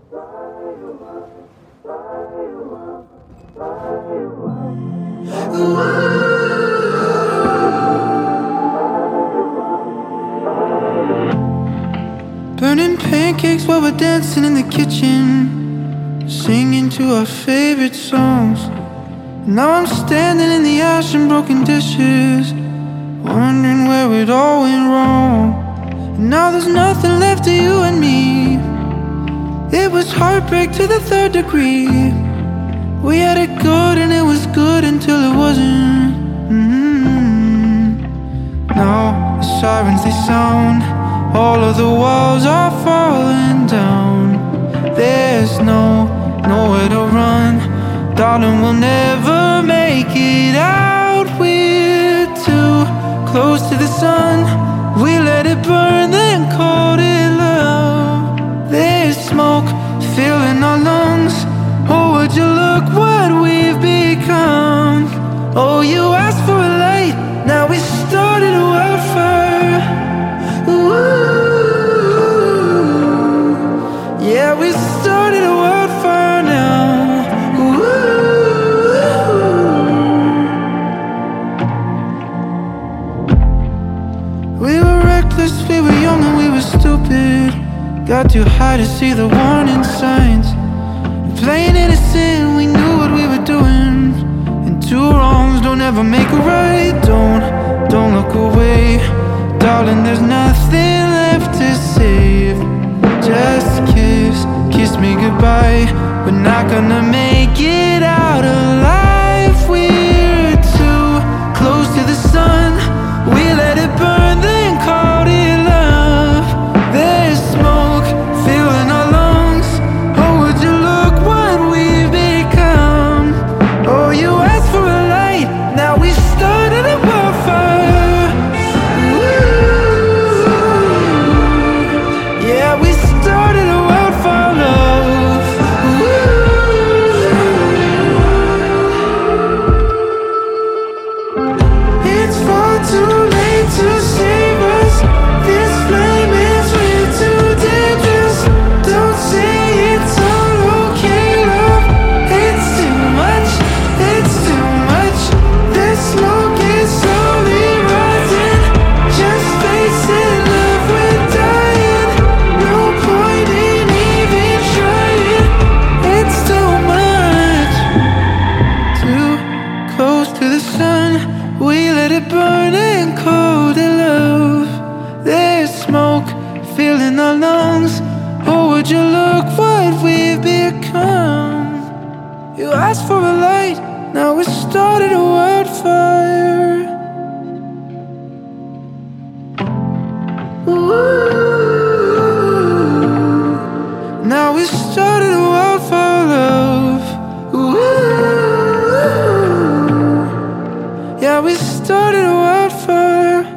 Burning pancakes while we're dancing in the kitchen, singing to our favorite songs. Now I'm standing in the ash and broken dishes, wondering where it all went wrong. And now there's nothing left of you and me. It was heartbreak to the third degree. We had it good and it was good until it wasn't. Now the sirens they sound, all of the walls are falling down. There's nowhere to run, darling, we'll never make it out. We're too close to the sun. We let it burn, then called it love. There's smoke filling our lungs. Oh, would you look what we've become? Oh, you asked for a light, now we started a wildfire. Ooh, yeah, we started a wildfire now. Ooh. We were reckless, we were young and we were stupid. Got too high to see the warning signs. Playing innocent, we knew what we were doing. And two wrongs don't ever make a right. Don't look away, darling, there's nothing left to save. Just kiss me goodbye. We're not gonna make it out alive. We're too close to the sun. We let it burn, then called it love. There's smoke filling our lungs. Oh, would you look what we've become? Oh, you asked for a light, now we started a wildfire. Ooh, yeah, we started a wildfire, love. Ooh. It's far too late to save us. This flame is way too dangerous. Don't say it's all okay, love. It's too much, it's too much. This smoke is slowly rising. Just face it, love, we're dying. No point in even trying. It's too much. Too close to the sun. We let it burn and cold it love. There's smoke filling our lungs. Oh, would you look what we've become? You asked for a light, now we started a wildfire. Ooh, now we started a wildfire, love. Ooh, yeah, we started a wildfire.